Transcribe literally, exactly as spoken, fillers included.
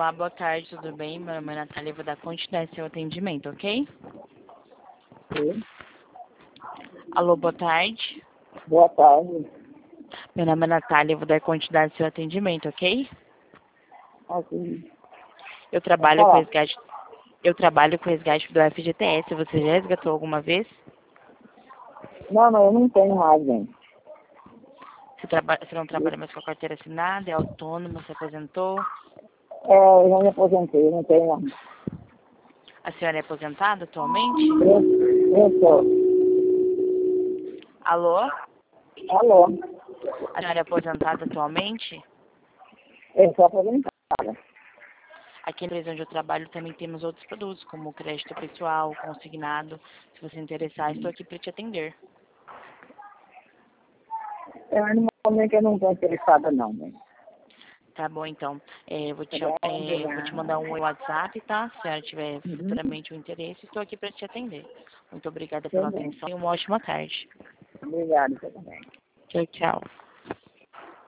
Olá, boa tarde, tudo bem? Meu nome é Natália, eu vou dar continuidade ao seu atendimento, ok? Sim. Alô, boa tarde. Boa tarde. Meu nome é Natália, eu vou dar continuidade ao seu atendimento, ok? Aqui. Eu Pode trabalho com falar. resgate, eu trabalho com resgate do F G T S. Você já resgatou alguma vez? Não, não, eu não tenho mais, bem. Você, traba, você não trabalha mais com a carteira assinada, é autônomo, se aposentou? É, eu já me aposentei, não tenho mais. A senhora é aposentada atualmente? Eu, eu sou. Alô? Alô? A senhora é aposentada atualmente? Eu sou aposentada. Aqui na empresa onde eu trabalho também temos outros produtos, como crédito pessoal, consignado. Se você interessar, estou aqui para te atender. Eu, no momento eu não estou interessada, não, bem. Tá bom, então. É, eu vou te, Tá bom? é, eu vou te mandar um WhatsApp, tá? Se ela tiver Uhum. futuramente um interesse, estou aqui para te atender. Muito obrigada Tá pela bom. atenção e uma ótima tarde. Obrigada, você também. Tchau, tchau.